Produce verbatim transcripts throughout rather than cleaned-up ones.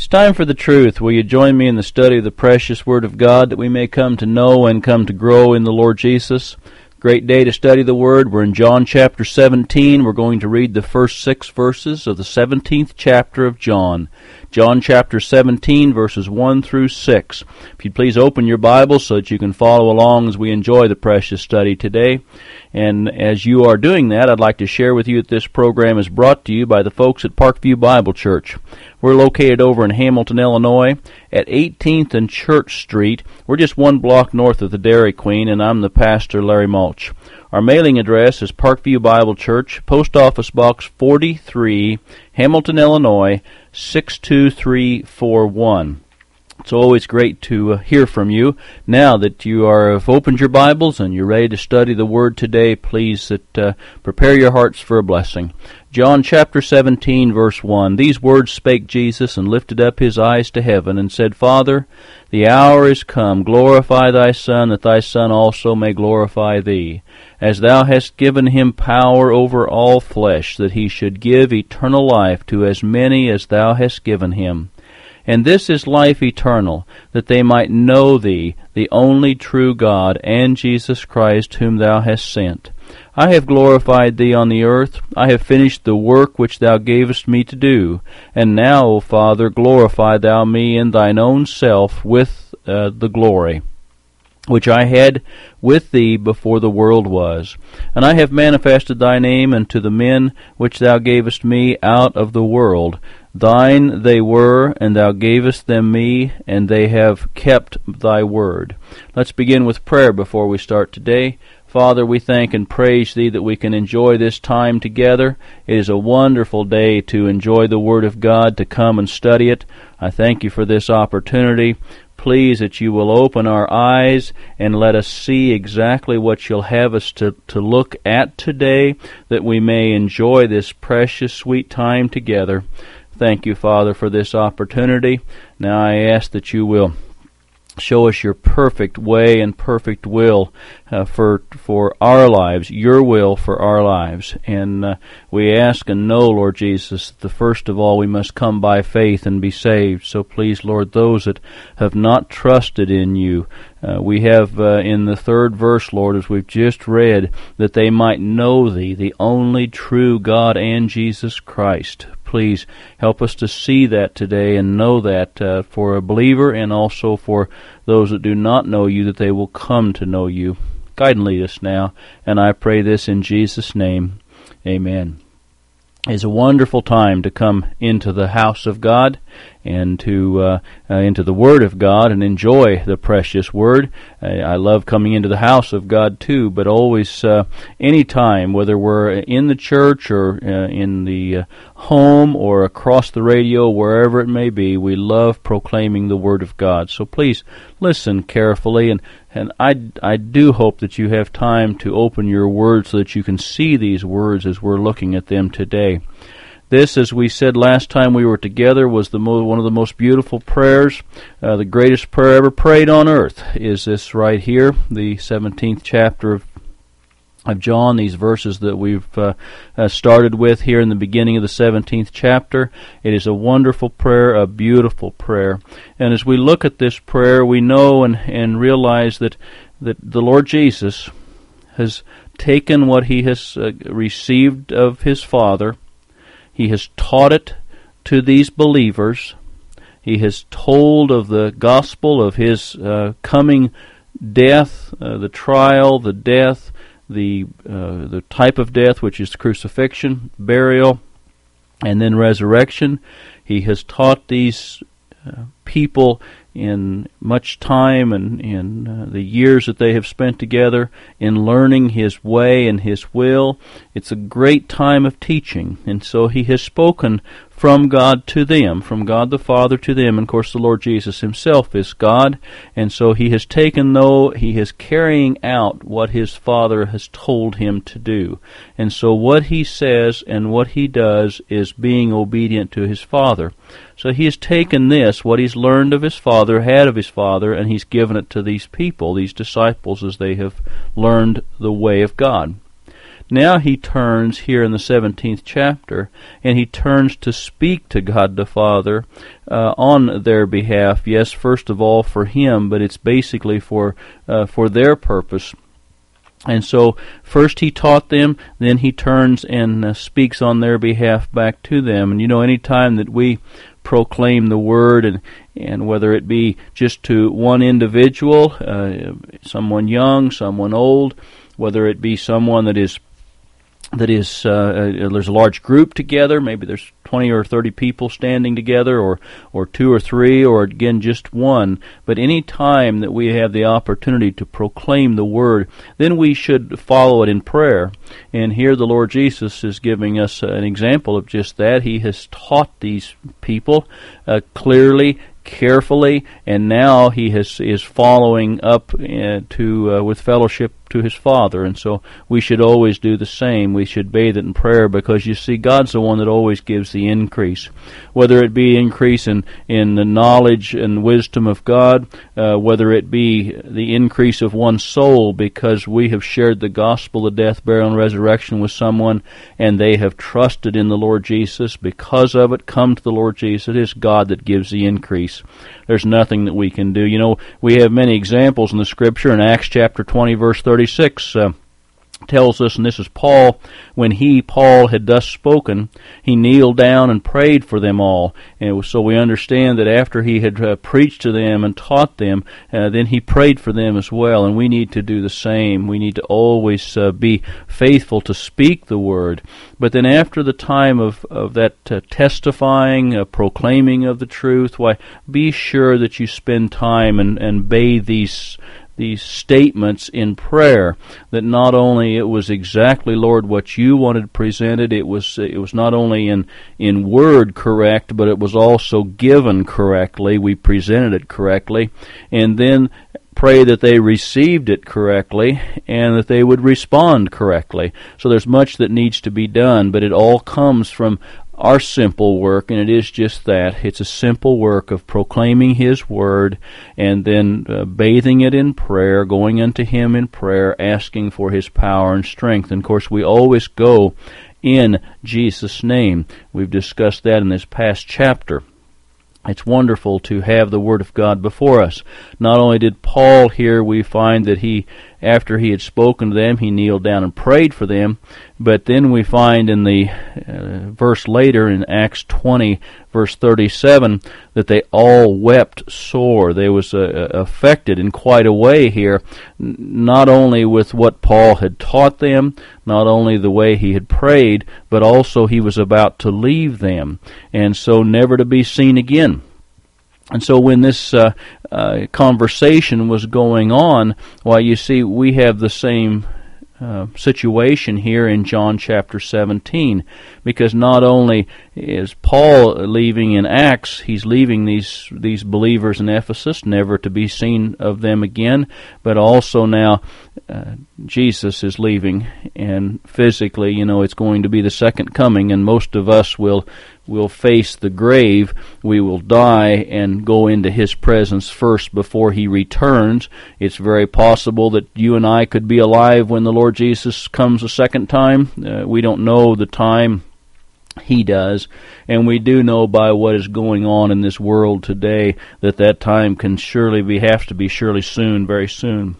time for the truth. Will you join me in the study of the precious Word of God, that we may come to know and come to grow in the Lord Jesus? Great day to study the Word. We're in John chapter seventeen. We're going to read the first six verses of the seventeenth chapter of John. John chapter seventeen, verses one through six. If you'd please open your Bible so that you can follow along as we enjoy the precious study today. And as you are doing that, I'd like to share with you that this program is brought to you by the folks at Parkview Bible Church. We're located over in Hamilton, Illinois, at eighteenth and Church Street. We're just one block north of the Dairy Queen, and I'm the pastor, Larry Mulch. Our mailing address is Parkview Bible Church, Post Office Box forty-three, Hamilton, Illinois, six two three four one. It's always great to uh, hear from you. Now that you are, have opened your Bibles and you're ready to study the Word today, please that, uh, prepare your hearts for a blessing. John chapter seventeen, verse one. These words spake Jesus, and lifted up his eyes to heaven, and said, Father, the hour is come. Glorify thy Son, that thy Son also may glorify thee, as thou hast given him power over all flesh, that he should give eternal life to as many as thou hast given him. And this is life eternal, that they might know thee, the only true God, and Jesus Christ, whom thou hast sent. I have glorified thee on the earth. I have finished the work which thou gavest me to do. And now, O Father, glorify thou me in thine own self with uh, the glory which I had with thee before the world was. And I have manifested thy name unto the men which thou gavest me out of the world. Thine they were, and thou gavest them me, and they have kept thy word. Let's begin with prayer before we start today. Father, we thank and praise thee that we can enjoy this time together. It is a wonderful day to enjoy the Word of God, to come and study it. I thank you for this opportunity. Please that you will open our eyes and let us see exactly what you'll have us to, to look at today, that we may enjoy this precious, sweet time together. Thank you, Father, for this opportunity. Now I ask that you will show us your perfect way and perfect will uh, for for our lives, your will for our lives. And uh, we ask and know, Lord Jesus, that the first of all we must come by faith and be saved. So please, Lord, those that have not trusted in you, uh, we have uh, in the third verse, Lord, as we've just read, that they might know thee, the only true God, and Jesus Christ. Please help us to see that today and know that uh, for a believer, and also for those that do not know you, that they will come to know you. Guide and lead us now, and I pray this in Jesus' name. Amen. It's a wonderful time to come into the house of God and to uh, uh, into the Word of God and enjoy the precious Word. Uh, I love coming into the house of God too, but always, uh, any time, whether we're in the church or uh, in the uh, home or across the radio, wherever it may be, we love proclaiming the Word of God. So please listen carefully, and and I, I do hope that you have time to open your Word so that you can see these words as we're looking at them today. This, as we said last time we were together, was the mo- one of the most beautiful prayers. Uh, the greatest prayer ever prayed on earth is this right here, the seventeenth chapter of, of John, these verses that we've uh, uh, started with here in the beginning of the seventeenth chapter. It is a wonderful prayer, a beautiful prayer. And as we look at this prayer, we know and, and realize that, that the Lord Jesus has taken what he has uh, received of his Father. He has taught it to these believers. He has told of the gospel of his uh, coming death, uh, the trial, the death, the uh, the type of death, which is crucifixion, burial, and then resurrection. He has taught these uh, people in much time and in uh, the years that they have spent together in learning his way and his will. It's a great time of teaching, and so he has spoken from God to them, from God the Father to them. And of course the Lord Jesus himself is God, and so he has taken, though, he is carrying out what his Father has told him to do. And so what he says and what he does is being obedient to his Father. So he has taken this, what he's learned of his Father, had of his Father, and he's given it to these people, these disciples, as they have learned the way of God. Now he turns here in the seventeenth chapter, and he turns to speak to God the Father uh, on their behalf. Yes, first of all for him, but it's basically for uh, for their purpose. And so first he taught them, then he turns and uh, speaks on their behalf back to them. And you know, any time that we proclaim the Word, and and whether it be just to one individual, uh, someone young, someone old, whether it be someone that is that is uh, uh, there's a large group together, maybe there's twenty or thirty people standing together, or or two or three, or again just one. But any time that we have the opportunity to proclaim the Word, then we should follow it in prayer. And here the Lord Jesus is giving us an example of just that. He has taught these people uh, clearly, carefully, and now he has is following up uh, to uh, with fellowship to his Father. And so we should always do the same. We should bathe it in prayer, because you see, God's the one that always gives the increase, whether it be increase in in the knowledge and wisdom of God, uh, whether it be the increase of one's soul because we have shared the gospel, the death, burial, and resurrection with someone, and they have trusted in the Lord Jesus because of it, come to the Lord Jesus. It is God that gives the increase. There's nothing that we can do. You know, we have many examples in the Scripture. In Acts chapter twenty, verse thirty-six, uh, tells us, and this is Paul, when he, Paul, had thus spoken, he kneeled down and prayed for them all. And it was, so we understand that after he had uh, preached to them and taught them, uh, then he prayed for them as well. And we need to do the same. We need to always uh, be faithful to speak the Word. But then after the time of, of that uh, testifying, uh, proclaiming of the truth, why, be sure that you spend time and, and bathe these these statements in prayer, that not only it was exactly, Lord, what you wanted presented, it was it was not only in in word correct, but it was also given correctly. We presented it correctly, and then pray that they received it correctly and that they would respond correctly. So there's much that needs to be done, but it all comes from our simple work, and it is just that. It's a simple work of proclaiming His Word and then uh, bathing it in prayer, going unto Him in prayer, asking for His power and strength. And of course, we always go in Jesus' name. We've discussed that in this past chapter. It's wonderful to have the Word of God before us. Not only did Paul here, we find that he, after he had spoken to them, he kneeled down and prayed for them, but then we find in the uh, verse later in Acts twenty, verse thirty-seven, that they all wept sore. They was uh, affected in quite a way here, not only with what Paul had taught them, not only the way he had prayed, but also he was about to leave them, and so never to be seen again. And so when this uh, uh, conversation was going on, well, you see, we have the same uh, situation here in John chapter seventeen, because not only is Paul leaving in Acts, he's leaving these these believers in Ephesus, never to be seen of them again, but also now uh, Jesus is leaving, and physically, you know, it's going to be the second coming, and most of us will will face the grave. We will die and go into His presence first before He returns. It's very possible that you and I could be alive when the Lord Jesus comes a second time. Uh, we don't know the time. He does, and we do know by what is going on in this world today that that time can surely be, have to be surely soon, very soon.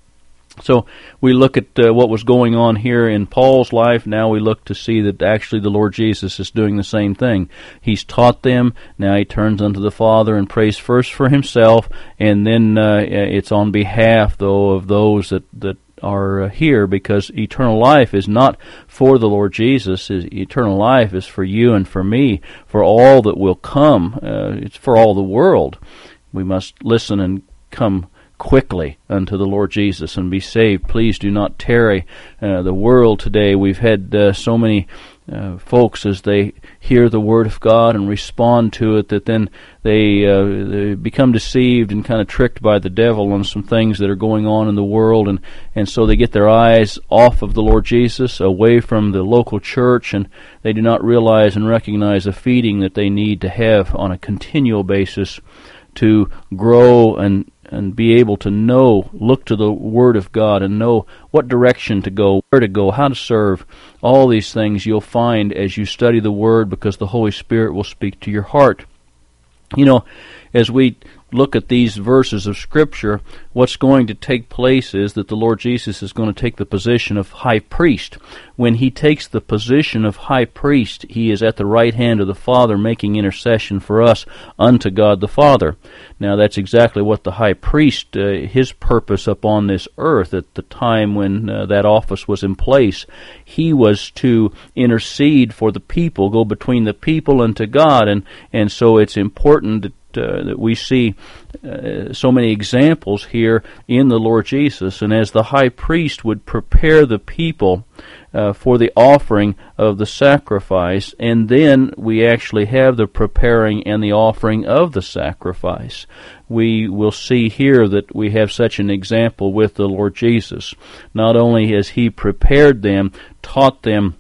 So we look at uh, what was going on here in Paul's life. Now we look to see that actually the Lord Jesus is doing the same thing. He's taught them. Now He turns unto the Father and prays first for Himself, and then uh, it's on behalf, though, of those that, that are here, because eternal life is not for the Lord Jesus. Eternal life is for you and for me, for all that will come. Uh, it's for all the world. We must listen and come quickly unto the Lord Jesus and be saved. Please do not tarry. Uh, the world today, we've had uh, so many uh, folks, as they hear the Word of God and respond to it, that then they, uh, they become deceived and kind of tricked by the devil on some things that are going on in the world, and, and so they get their eyes off of the Lord Jesus, away from the local church, and they do not realize and recognize the feeding that they need to have on a continual basis to grow and and be able to know, look to the Word of God and know what direction to go, where to go, how to serve. All these things you'll find as you study the Word, because the Holy Spirit will speak to your heart. You know, as we look at these verses of Scripture, what's going to take place is that the Lord Jesus is going to take the position of high priest. When he takes the position of high priest, he is at the right hand of the Father, making intercession for us unto God the Father. Now, that's exactly what the high priest, uh, his purpose upon this earth at the time when uh, that office was in place, he was to intercede for the people, go between the people and to God, and, and so it's important that Uh, that we see uh, so many examples here in the Lord Jesus. And as the high priest would prepare the people uh, for the offering of the sacrifice, and then we actually have the preparing and the offering of the sacrifice. We will see here that we have such an example with the Lord Jesus. Not only has he prepared them, taught them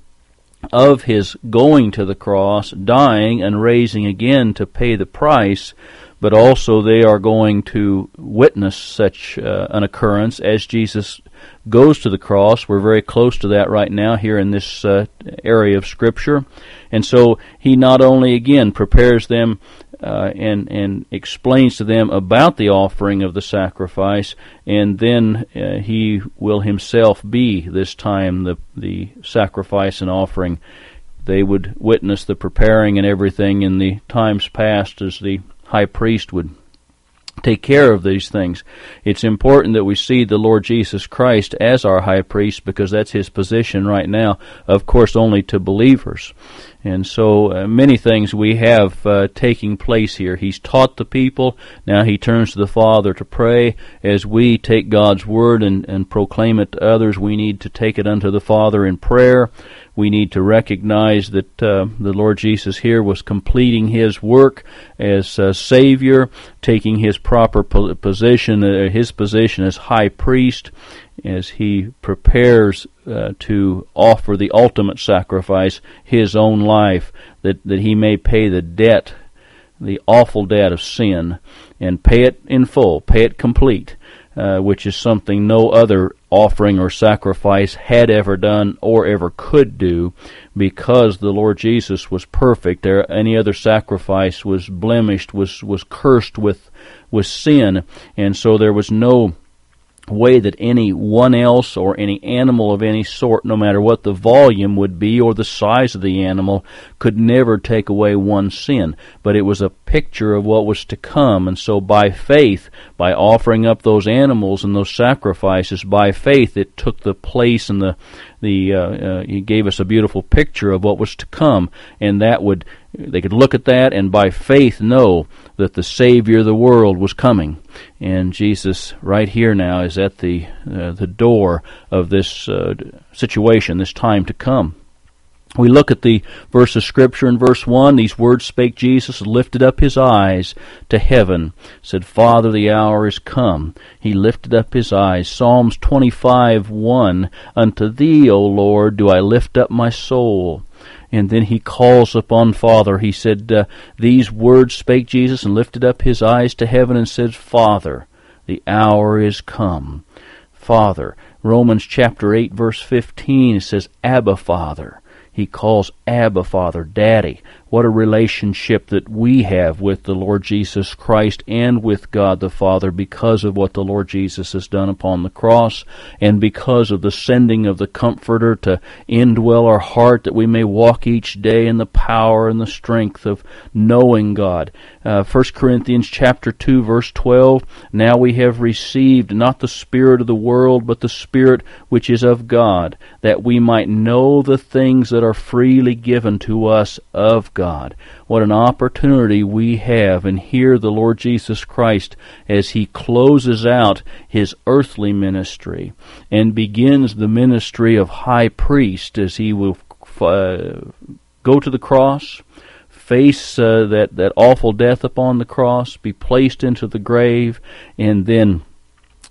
of his going to the cross, dying, and raising again to pay the price, but also they are going to witness such uh, an occurrence as Jesus goes to the cross. We're very close to that right now here in this uh, area of Scripture. And so he not only, again, prepares them Uh, and and explains to them about the offering of the sacrifice, and then uh, he will himself be this time the the sacrifice and offering. They would witness the preparing and everything in the times past as the high priest would take care of these things. It's important that we see the Lord Jesus Christ as our high priest, because that's his position right now, of course only to believers. And so uh, many things we have uh, taking place here. He's taught the people. Now he turns to the Father to pray. As we take God's Word and, and proclaim it to others, we need to take it unto the Father in prayer. We need to recognize that uh, the Lord Jesus here was completing his work as uh, Savior, taking his proper po- position, uh, his position as high priest, as he prepares uh, to offer the ultimate sacrifice, his own life, that, that he may pay the debt, the awful debt of sin, and pay it in full, pay it complete, uh, which is something no other offering or sacrifice had ever done or ever could do, because the Lord Jesus was perfect. There, any other sacrifice was blemished, was, was cursed with, with sin, and so there was no way that anyone else or any animal of any sort, no matter what the volume would be or the size of the animal, could never take away one sin. But it was a picture of what was to come, and so by faith, by offering up those animals and those sacrifices, by faith it took the place and the the uh, uh, he gave us a beautiful picture of what was to come, and that would they could look at that and by faith know that the Savior of the world was coming. And Jesus right here now is at the uh, the door of this uh, situation, this time to come. We look at the verse of Scripture in verse one. These words spake Jesus, lifted up his eyes to heaven, said, Father, the hour is come. He lifted up his eyes. Psalms twenty-five, one, Unto thee, O Lord, do I lift up my soul. And then he calls upon Father. He said, uh, these words spake Jesus and lifted up his eyes to heaven and said, Father, the hour is come. Father. Romans chapter eight, verse fifteen, it says, Abba, Father. He calls Abba, Father, Daddy. What a relationship that we have with the Lord Jesus Christ and with God the Father because of what the Lord Jesus has done upon the cross, and because of the sending of the Comforter to indwell our heart, that we may walk each day in the power and the strength of knowing God. Uh, First Corinthians chapter two, verse twelve, Now we have received not the spirit of the world, but the Spirit which is of God, that we might know the things that are freely given to us of God. God. What an opportunity we have, and hear the Lord Jesus Christ as he closes out his earthly ministry and begins the ministry of high priest, as he will uh, go to the cross, face uh, that, that awful death upon the cross, be placed into the grave, and then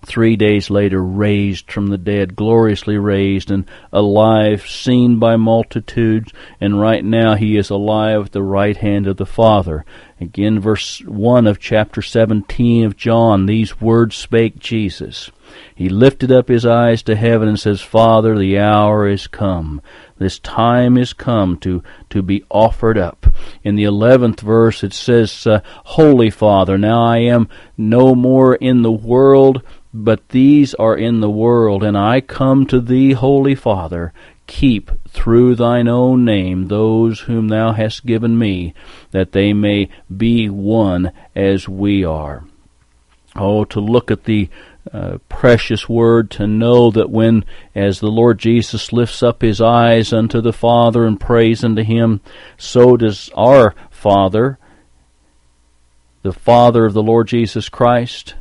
three days later raised from the dead, gloriously raised and alive, seen by multitudes, and right now he is alive at the right hand of the Father. Again, verse one of chapter seventeen of John, these words spake Jesus. He lifted up his eyes to heaven and says, Father, the hour is come. This time is come to, to be offered up. In the eleventh verse it says, uh, Holy Father, now I am no more in the world, but these are in the world, and I come to thee, Holy Father. Keep through thine own name those whom thou hast given me, that they may be one as we are. Oh, to look at the uh, precious word, to know that when, as the Lord Jesus lifts up his eyes unto the Father and prays unto him, so does our Father, the Father of the Lord Jesus Christ,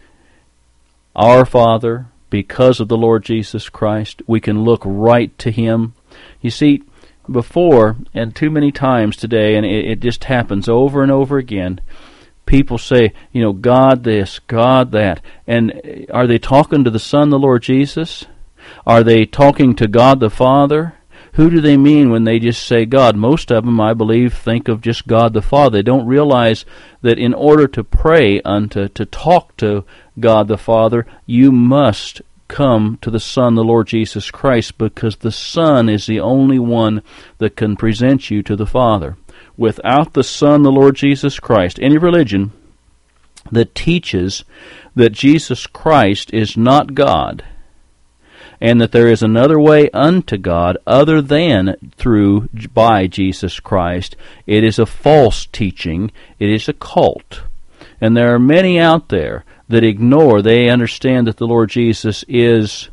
our Father, because of the Lord Jesus Christ, we can look right to him. You see, before, and too many times today, and it, it just happens over and over again, people say, you know, God this, God that. And are they talking to the Son, the Lord Jesus? Are they talking to God the Father? Who do they mean when they just say God? Most of them, I believe, think of just God the Father. They don't realize that in order to pray unto, to talk to God the Father, you must come to the Son, the Lord Jesus Christ, because the Son is the only one that can present you to the Father. Without the Son, the Lord Jesus Christ, any religion that teaches that Jesus Christ is not God, and that there is another way unto God other than through by Jesus Christ, it is a false teaching. It is a cult. And there are many out there that ignore. They understand that the Lord Jesus is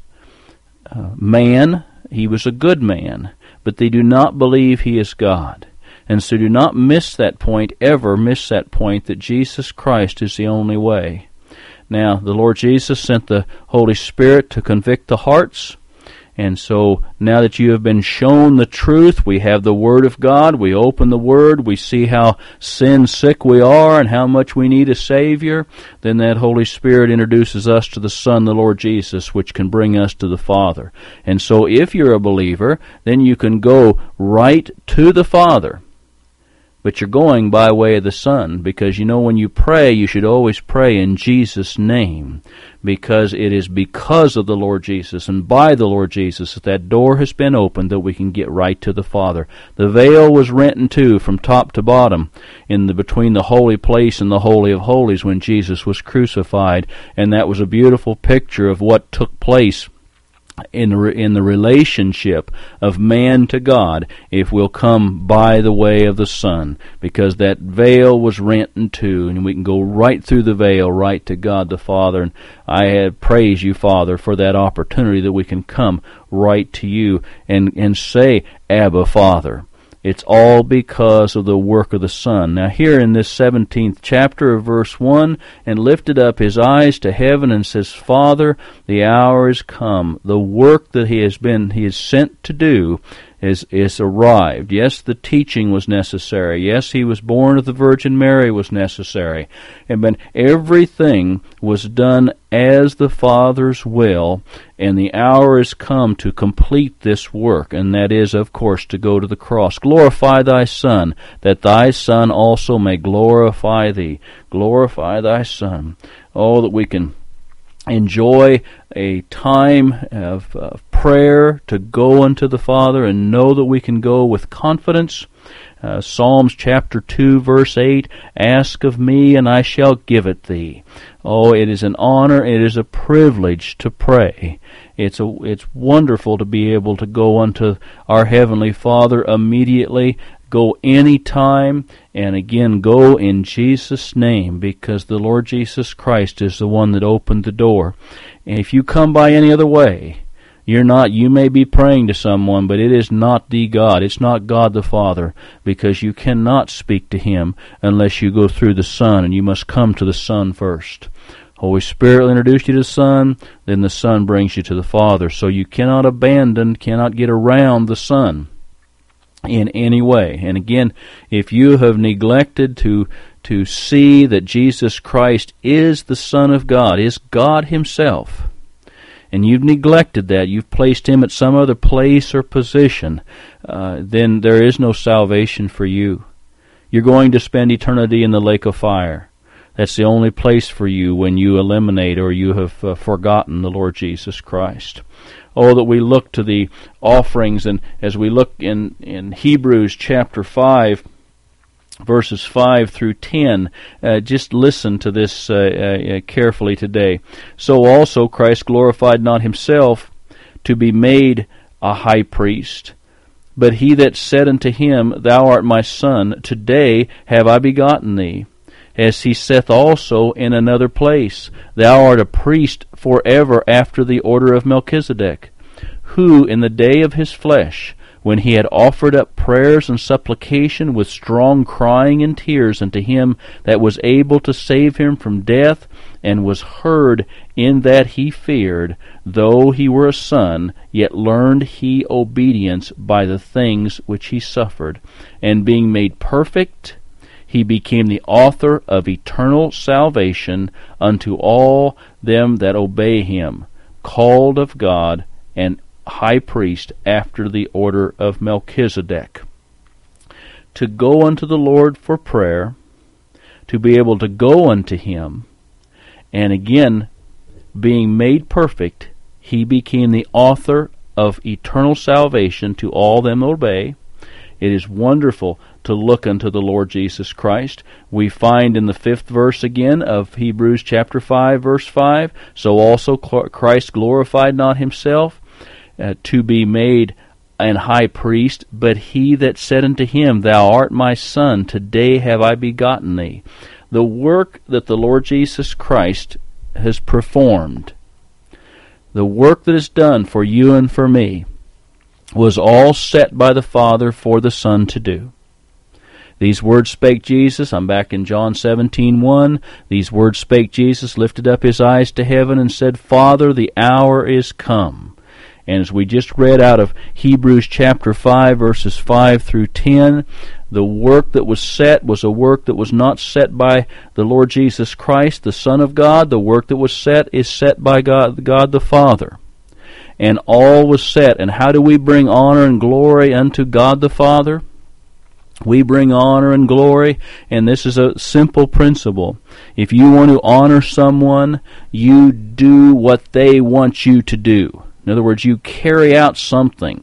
uh, man. He was a good man, but they do not believe he is God. And so do not miss that point, ever miss that point, that Jesus Christ is the only way. Now, the Lord Jesus sent the Holy Spirit to convict the hearts. And so now that you have been shown the truth, we have the Word of God, we open the Word, we see how sin sick we are and how much we need a Savior, then that Holy Spirit introduces us to the Son, the Lord Jesus, which can bring us to the Father. And so if you're a believer, then you can go right to the Father. But you're going by way of the Son, because you know when you pray, you should always pray in Jesus' name, because it is because of the Lord Jesus and by the Lord Jesus that that door has been opened that we can get right to the Father. The veil was rent in two from top to bottom in the between the holy place and the Holy of Holies when Jesus was crucified, and that was a beautiful picture of what took place in in the relationship of man to God if we'll come by the way of the Son, because that veil was rent in two, and we can go right through the veil right to God the Father. And I have praise you, Father, for that opportunity that we can come right to you and, and say, Abba, Father. It's all because of the work of the Son. Now here in this seventeenth chapter of verse one, and lifted up his eyes to heaven and says, Father, the hour is come. The work that he has been, he is sent to do is, is arrived. Yes, the teaching was necessary. Yes, he was born of the Virgin Mary was necessary. And but everything was done as the Father's will, and the hour is come to complete this work, and that is, of course, to go to the cross. Glorify thy Son, that thy Son also may glorify thee. Glorify thy Son. Oh, that we can enjoy a time of uh, prayer to go unto the Father and know that we can go with confidence. Uh, Psalms chapter two, verse eight, ask of me, and I shall give it thee. Oh, it is an honor, it is a privilege to pray. It's a, it's wonderful to be able to go unto our Heavenly Father immediately, go any time, and again, go in Jesus' name, because the Lord Jesus Christ is the one that opened the door. And if you come by any other way, You're not, you may be praying to someone, but it is not the God. It's not God the Father, because you cannot speak to Him unless you go through the Son, and you must come to the Son first. Holy Spirit will introduce you to the Son, then the Son brings you to the Father. So you cannot abandon, cannot get around the Son in any way. And again, if you have neglected to to see that Jesus Christ is the Son of God, is God Himself, and you've neglected that, you've placed Him at some other place or position, uh, then there is no salvation for you. You're going to spend eternity in the lake of fire. That's the only place for you when you eliminate or you have uh, forgotten the Lord Jesus Christ. Oh, that we look to the offerings, and as we look in, in Hebrews chapter five, verses five through ten, uh, just listen to this uh, uh, carefully today. So also Christ glorified not Himself to be made a high priest, but He that said unto him, Thou art my Son, today have I begotten thee. As He saith also in another place, Thou art a priest forever after the order of Melchizedek, who in the day of His flesh, when He had offered up prayers and supplication with strong crying and tears unto Him that was able to save him from death, and was heard in that he feared, though he were a son, yet learned he obedience by the things which he suffered. And being made perfect, He became the author of eternal salvation unto all them that obey Him, called of God, and high priest after the order of Melchizedek. To go unto the Lord for prayer, to be able to go unto Him, and again, being made perfect, He became the author of eternal salvation to all them that obey. It is wonderful to look unto the Lord Jesus Christ. We find in the fifth verse again of Hebrews chapter five, verse five, So also Christ glorified not Himself uh, to be made an high priest, but He that said unto Him, Thou art my Son, today have I begotten thee. The work that the Lord Jesus Christ has performed, the work that is done for you and for me, was all set by the Father for the Son to do. These words spake Jesus. I'm back in John seventeen one. These words spake Jesus, lifted up His eyes to heaven, and said, Father, the hour is come. And as we just read out of Hebrews chapter five, verses five through ten, the work that was set was a work that was not set by the Lord Jesus Christ, the Son of God. The work that was set is set by God, God the Father. And all was set. And how do we bring honor and glory unto God the Father? We bring honor and glory, and this is a simple principle. If you want to honor someone, you do what they want you to do. In other words, you carry out something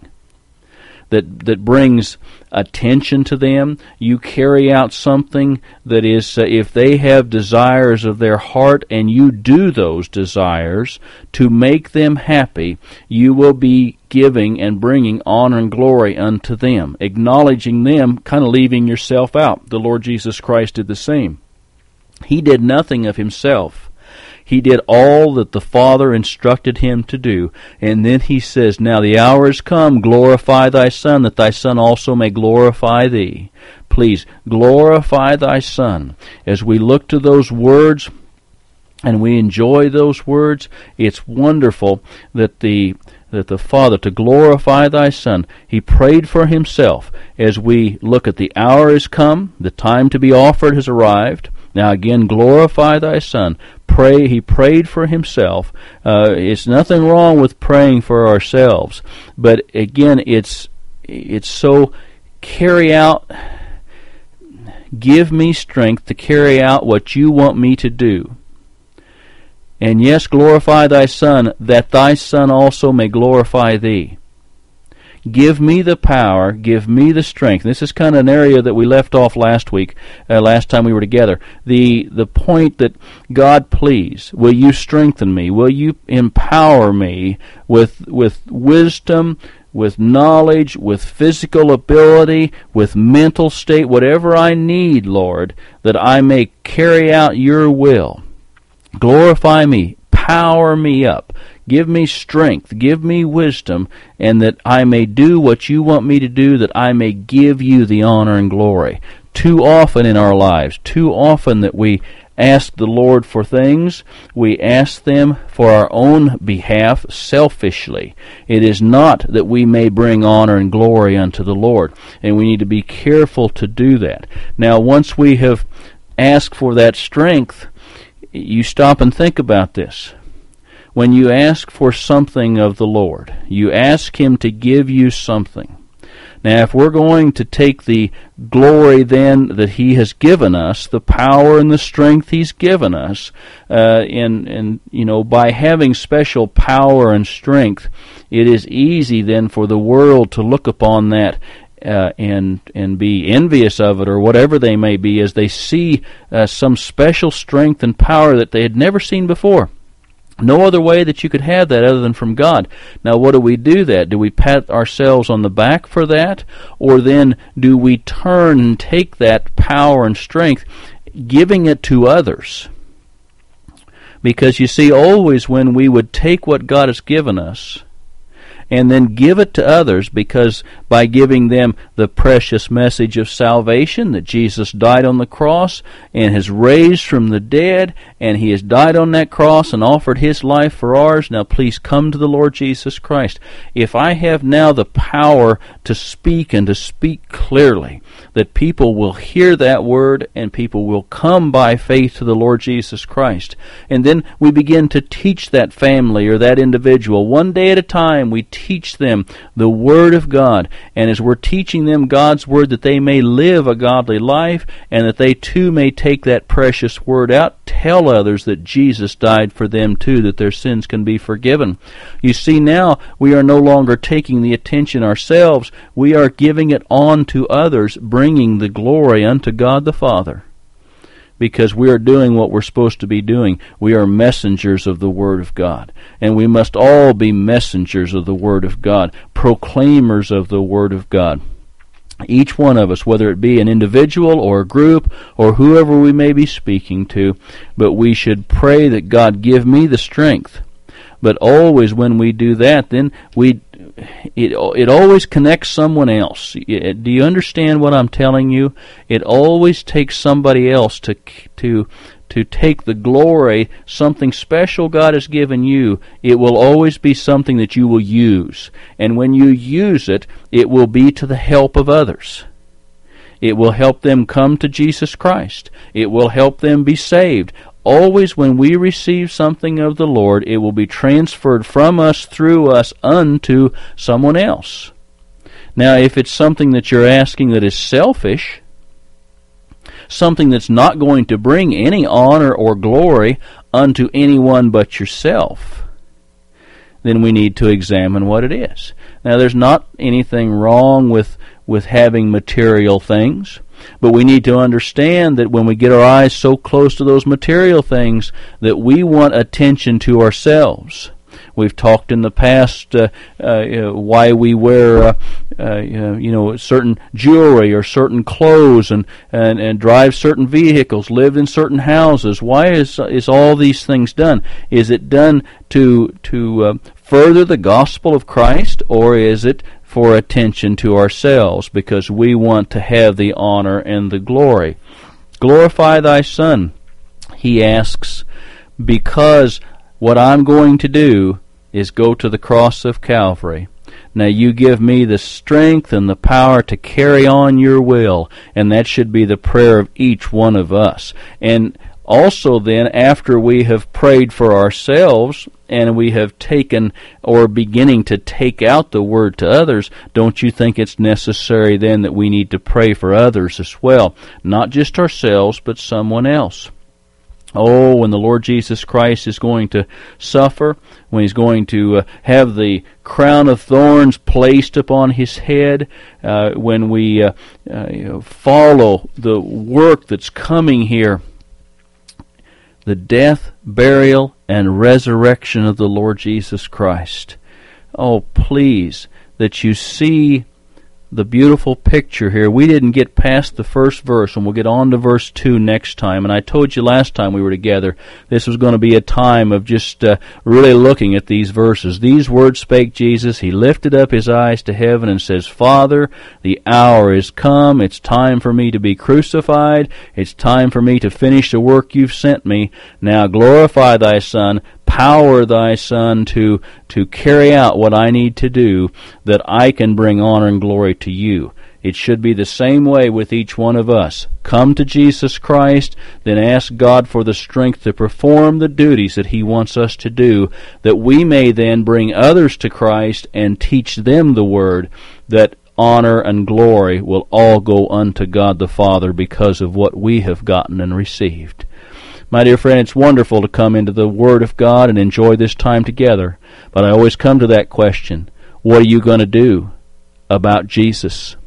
that that brings attention to them. You carry out something that is, uh, if they have desires of their heart and you do those desires to make them happy, you will be giving and bringing honor and glory unto them, acknowledging them, kind of leaving yourself out. The Lord Jesus Christ did the same. He did nothing of Himself. He did all that the Father instructed Him to do. And then He says, Now the hour is come, glorify Thy Son, that Thy Son also may glorify Thee. Please, glorify Thy Son. As we look to those words, and we enjoy those words, it's wonderful that the that the Father, to glorify Thy Son, He prayed for Himself. As we look at the hour is come, the time to be offered has arrived. Now again, glorify Thy Son. Pray. He prayed for Himself. Uh, it's nothing wrong with praying for ourselves, but again, it's it's so carry out. Give me strength to carry out what You want me to do. And yes, glorify Thy Son, that Thy Son also may glorify Thee. Give me the power, give me the strength. This is kind of an area that we left off last week, uh, last time we were together. The the point that, God, please, will You strengthen me? Will You empower me with with wisdom, with knowledge, with physical ability, with mental state, whatever I need, Lord, that I may carry out Your will. Glorify me, power me up. Give me strength, give me wisdom, and that I may do what You want me to do, that I may give You the honor and glory. Too often in our lives, too often that we ask the Lord for things, we ask them for our own behalf selfishly. It is not that we may bring honor and glory unto the Lord, and we need to be careful to do that. Now, once we have ask for that strength, you stop and think about this. When you ask for something of the Lord, you ask Him to give you something. Now, if we're going to take the glory then that He has given us, the power and the strength He's given us, uh, and, and, you know, by having special power and strength, it is easy then for the world to look upon that uh, and and be envious of it or whatever they may be as they see uh, some special strength and power that they had never seen before. No other way that you could have that other than from God. Now, what do we do that? Do we pat ourselves on the back for that? Or then do we turn and take that power and strength, giving it to others? Because you see, always when we would take what God has given us and then give it to others, because by giving them the precious message of salvation, that Jesus died on the cross and has raised from the dead, and He has died on that cross and offered His life for ours. Now please come to the Lord Jesus Christ. If I have now the power to speak and to speak clearly, that people will hear that word and people will come by faith to the Lord Jesus Christ. And then we begin to teach that family or that individual. One day at a time we teach them the Word of God. And as we're teaching them God's Word, that they may live a godly life and that they too may take that precious Word out, tell others that Jesus died for them too, that their sins can be forgiven. You see, now we are no longer taking the attention ourselves. We are giving it on to others, bringing the glory unto God the Father. Because we are doing what we're supposed to be doing. We are messengers of the Word of God. And we must all be messengers of the Word of God, proclaimers of the Word of God. Each one of us, whether it be an individual or a group or whoever we may be speaking to, but we should pray that God give me the strength. But always when we do that, then we it it always connects someone else. Do you understand what I'm telling you? It always takes somebody else to to to take the glory, something special God has given you. It will always be something that you will use. And when you use it, it will be to the help of others. It will help them come to Jesus Christ. It will help them be saved. Always when we receive something of the Lord, it will be transferred from us, through us, unto someone else. Now, if it's something that you're asking that is selfish, something that's not going to bring any honor or glory unto anyone but yourself, then we need to examine what it is. Now, there's not anything wrong with, with having material things. But we need to understand that when we get our eyes so close to those material things, that we want attention to ourselves. We've talked in the past uh, uh, you know, why we wear, uh, uh, you know, certain jewelry or certain clothes, and, and, and drive certain vehicles, live in certain houses. Why is is all these things done? Is it done to to uh, further the gospel of Christ, or is it for attention to ourselves, because we want to have the honor and the glory? Glorify thy Son, he asks, because what I'm going to do is go to the cross of Calvary. Now you give me the strength and the power to carry on your will, and that should be the prayer of each one of us. And also then, after we have prayed for ourselves and we have taken or beginning to take out the word to others, don't you think it's necessary then that we need to pray for others as well? Not just ourselves, but someone else. Oh, when the Lord Jesus Christ is going to suffer, when He's going to uh, have the crown of thorns placed upon His head, uh, when we uh, uh, you know, follow the work that's coming here, the death, burial, and resurrection of the Lord Jesus Christ. Oh, please, that you see the beautiful picture here. We didn't get past the first verse, and we'll get on to verse two next time. And I told you last time we were together, this was going to be a time of just uh, really looking at these verses. These words spake Jesus. He lifted up His eyes to heaven and says, Father, the hour is come. It's time for me to be crucified. It's time for me to finish the work you've sent me. Now glorify thy Son. Power thy Son to to carry out what I need to do, that I can bring honor and glory to you. It should be the same way with each one of us. Come to Jesus Christ, then ask God for the strength to perform the duties that He wants us to do, that we may then bring others to Christ and teach them the Word, that honor and glory will all go unto God the Father because of what we have gotten and received. My dear friend, it's wonderful to come into the Word of God and enjoy this time together, but I always come to that question, what are you going to do about Jesus?